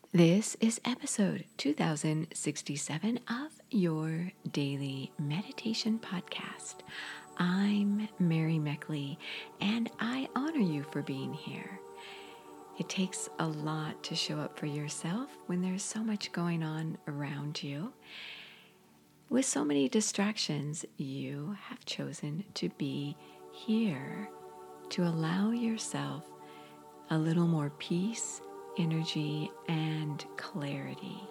This is episode 2067 of your daily meditation podcast. I'm Mary Meckley, and I honor you for being here. It takes a lot to show up for yourself when there's so much going on around you. With so many distractions, you have chosen to be here to allow yourself a little more peace, energy, and clarity.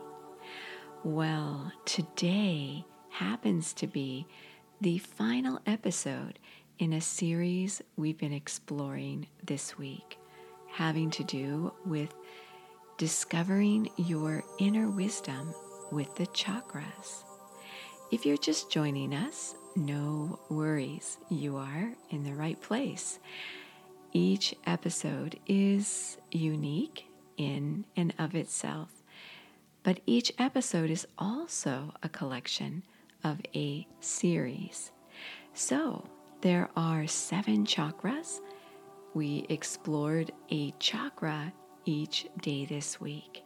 Well, today happens to be the final episode in a series we've been exploring this week, having to do with discovering your inner wisdom with the chakras. If you're just joining us, no worries, you are in the right place. Each episode is unique in and of itself, but each episode is also a collection of a series. So there are 7 chakras. We explored a chakra each day this week.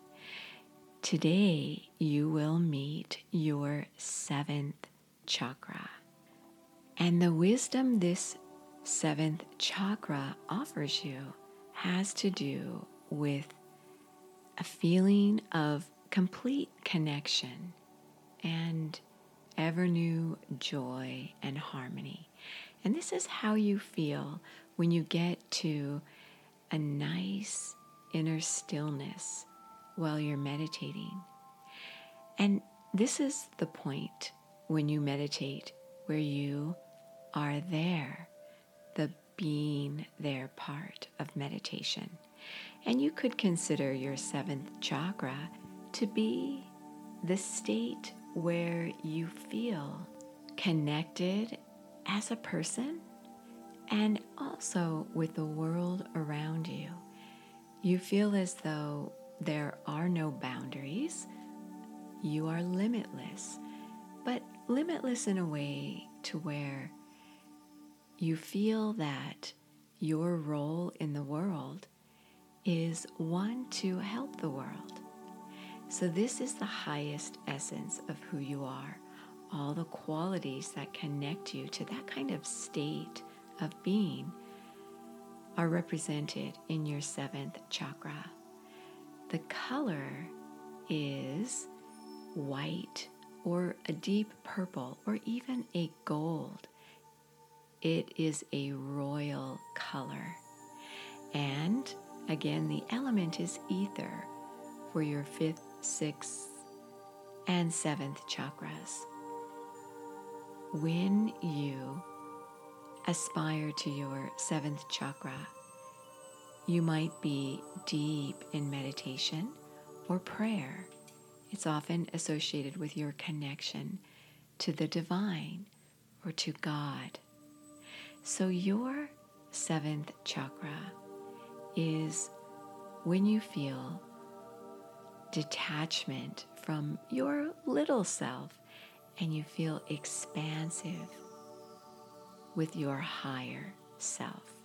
Today you will meet your 7th chakra. And the wisdom this 7th chakra offers you has to do with a feeling of complete connection and ever new joy and harmony. And this is how you feel when you get to a nice inner stillness while you're meditating. And this is the point when you meditate where you are there, the being there part of meditation. And you could consider your 7th chakra to be the state where you feel connected as a person and also with the world around you. You feel as though there are no boundaries. You are limitless, but limitless in a way to where you feel that your role in the world is one to help the world. So this is the highest essence of who you are. All the qualities that connect you to that kind of state of being are represented in your 7th chakra. The color is white or a deep purple or even a gold. It is a royal color. And again, the element is ether for your 5th, 6th, and 7th chakras. When you aspire to your 7th chakra, you might be deep in meditation or prayer. It's often associated with your connection to the divine or to God. So your 7th chakra is when you feel detachment from your little self and you feel expansive with your higher self.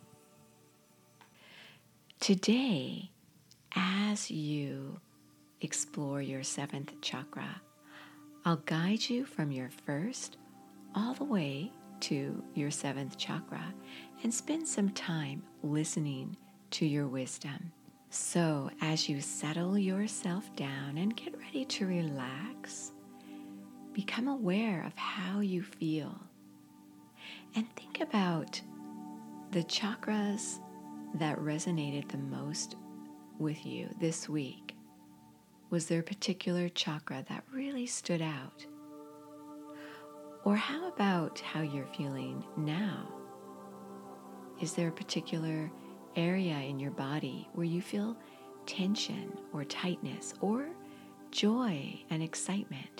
Today, as you explore your 7th chakra, I'll guide you from your 1st all the way to your 7th chakra and spend some time listening to your wisdom. So as you settle yourself down and get ready to relax, become aware of how you feel and think about the chakras that resonated the most with you this week. Was there a particular chakra that really stood out? Or how about how you're feeling now? Is there a particular area in your body where you feel tension or tightness or joy and excitement?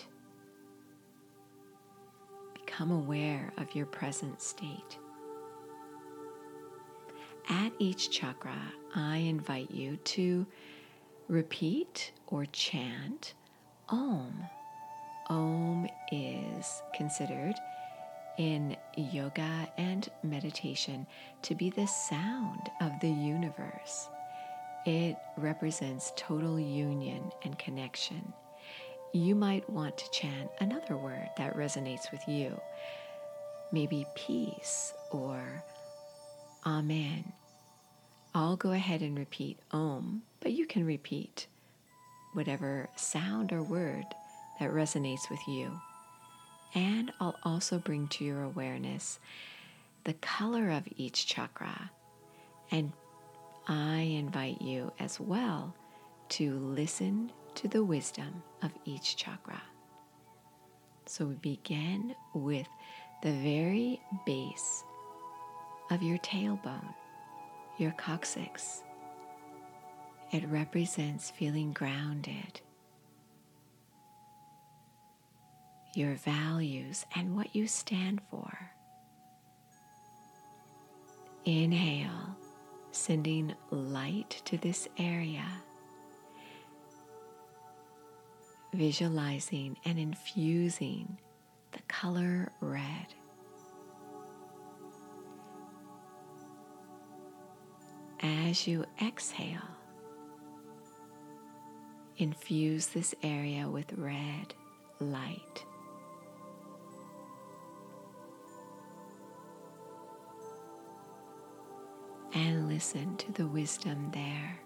Become aware of your present state. At each chakra, I invite you to repeat or chant Om. Om is considered in yoga and meditation to be the sound of the universe. It represents total union and connection. You might want to chant another word that resonates with you, maybe peace or Amen. I'll go ahead and repeat Om, but you can repeat whatever sound or word that resonates with you. And I'll also bring to your awareness the color of each chakra. And I invite you as well to listen to the wisdom of each chakra. So we begin with the very base of your tailbone, your coccyx. It represents feeling grounded, your values and what you stand for. Inhale, sending light to this area, visualizing and infusing the color red. As you exhale, infuse this area with red light. And listen to the wisdom there.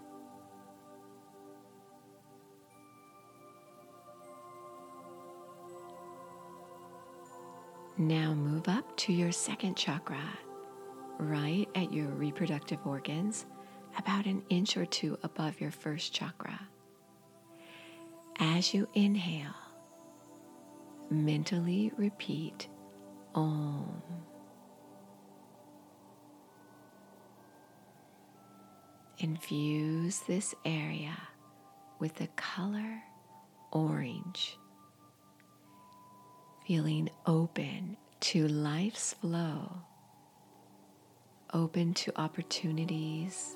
Now move up to your second chakra, right at your reproductive organs, about an inch or two above your first chakra. As you inhale, mentally repeat Om. Infuse this area with the color orange, feeling open to life's flow, open to opportunities.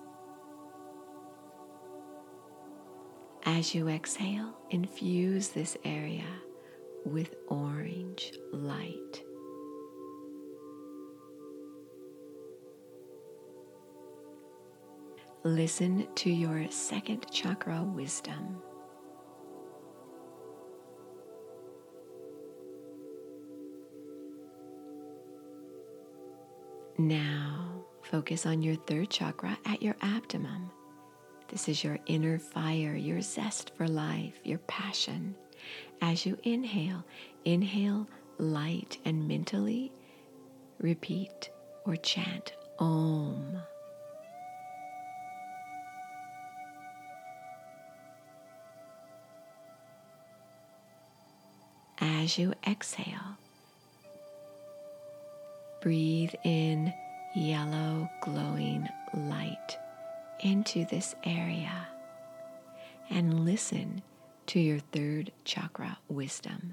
As you exhale, infuse this area with orange light. Listen to your second chakra wisdom. Now, focus on your third chakra at your abdomen. This is your inner fire, your zest for life, your passion. As you inhale, inhale light and mentally repeat or chant Om. As you exhale, breathe in yellow glowing light into this area and listen to your third chakra wisdom.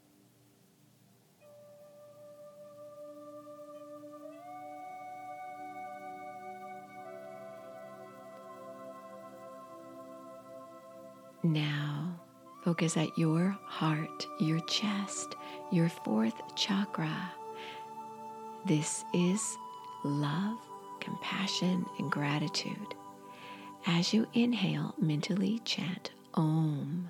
Now, focus at your heart, your chest, your fourth chakra. This is love, compassion, and gratitude. As you inhale, mentally chant Om.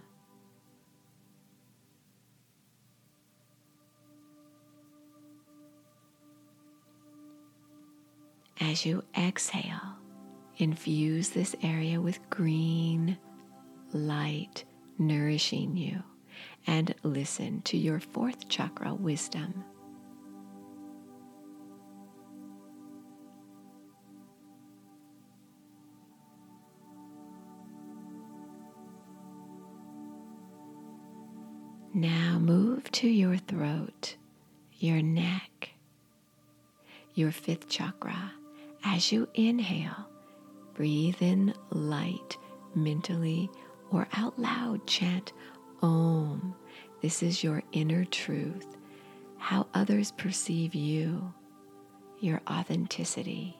As you exhale, infuse this area with green light, nourishing you, and listen to your fourth chakra wisdom. Now move to your throat, your neck, your fifth chakra. As you inhale, breathe in light, mentally or out loud chant Om. This is your inner truth, how others perceive you, your authenticity.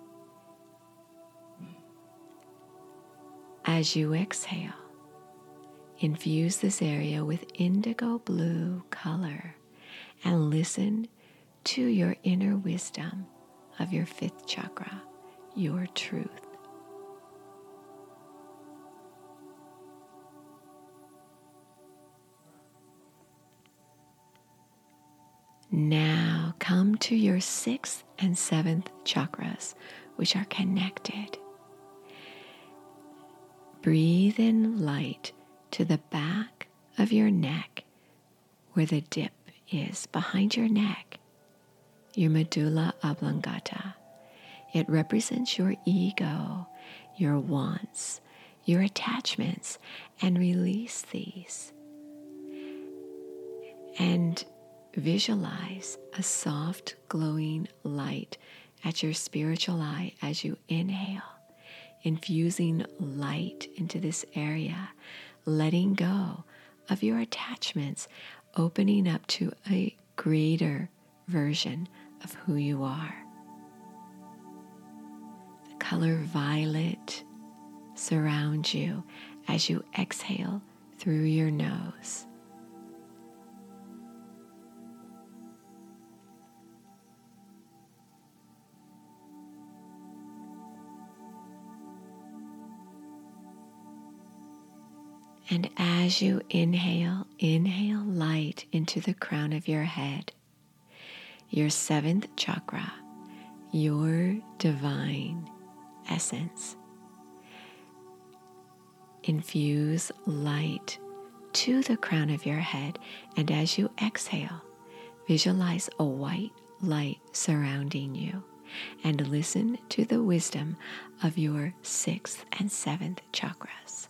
As you exhale, infuse this area with indigo blue color and listen to your inner wisdom of your fifth chakra, your truth. Now come to your 6th and 7th chakras, which are connected. Breathe in light to the back of your neck, where the dip is behind your neck, your medulla oblongata. It represents your ego, your wants, your attachments, and release these. And visualize a soft, glowing light at your spiritual eye as you inhale, infusing light into this area, letting go of your attachments, opening up to a greater version of who you are. The color violet surrounds you as you exhale through your nose. And as you inhale light into the crown of your head, your 7th chakra, your divine essence. Infuse light to the crown of your head, and as you exhale, visualize a white light surrounding you, and listen to the wisdom of your 6th and 7th chakras.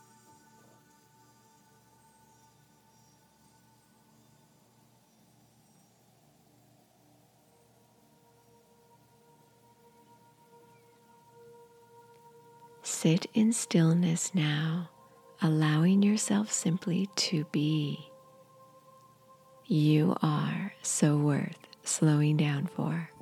Sit in stillness now, allowing yourself simply to be. You are so worth slowing down for.